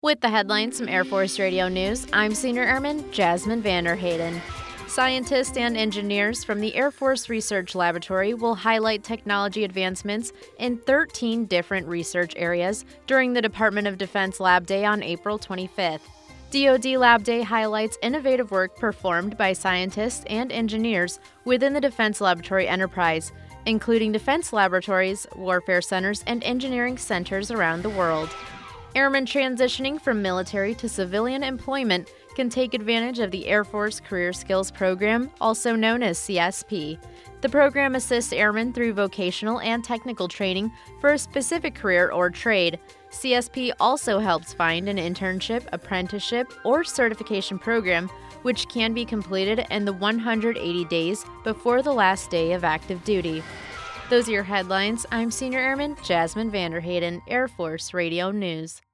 With the headlines from Air Force Radio News, I'm Senior Airman Jasmine Vanderhayden. Scientists and engineers from the Air Force Research Laboratory will highlight technology advancements in 13 different research areas during the Department of Defense Lab Day on April 25th. DoD Lab Day highlights innovative work performed by scientists and engineers within the Defense Laboratory enterprise, including defense laboratories, warfare centers, and engineering centers around the world. Airmen transitioning from military to civilian employment can take advantage of the Air Force Career Skills Program, also known as CSP. The program assists airmen through vocational and technical training for a specific career or trade. CSP also helps find an internship, apprenticeship, or certification program, which can be completed in the 180 days before the last day of active duty. Those are your headlines. I'm Senior Airman Jasmine Vanderhayden, Air Force Radio News.